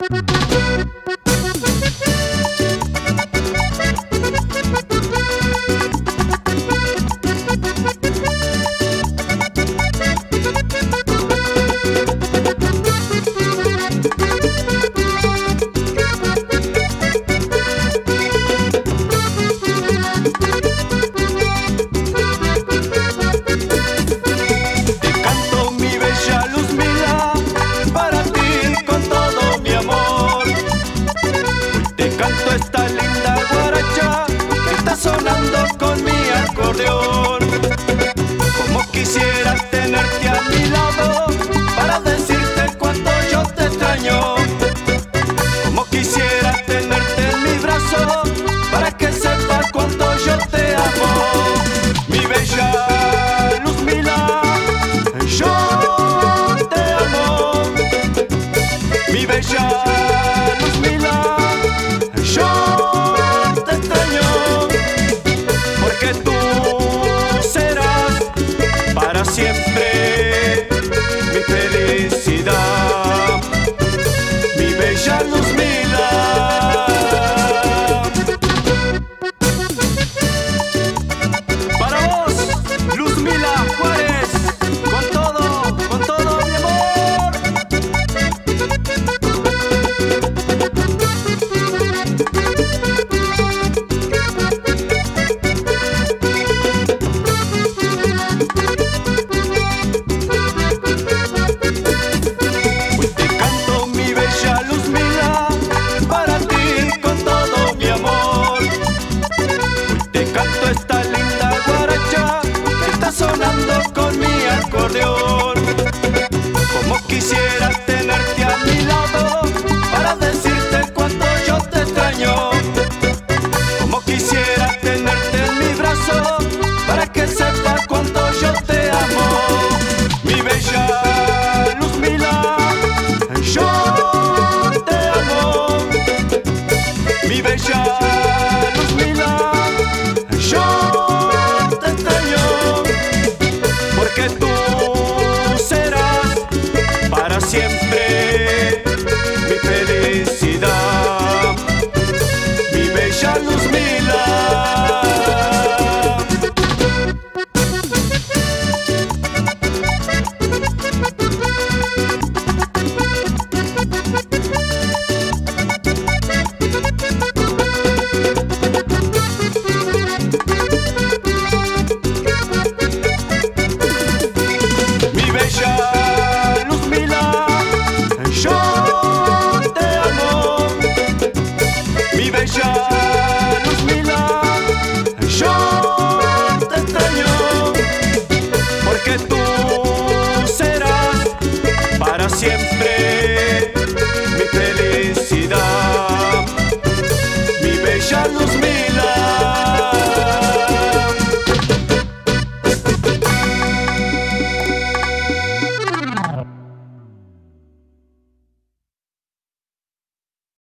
Esta linda guaracha que está sonando con mi acordeón. Como quisiera tenerte a mi lado para decirte cuánto yo te extraño. Como quisiera tenerte en mi brazo para que sepas cuánto yo te amo. Mi bella Luzmila, yo te amo. Mi bella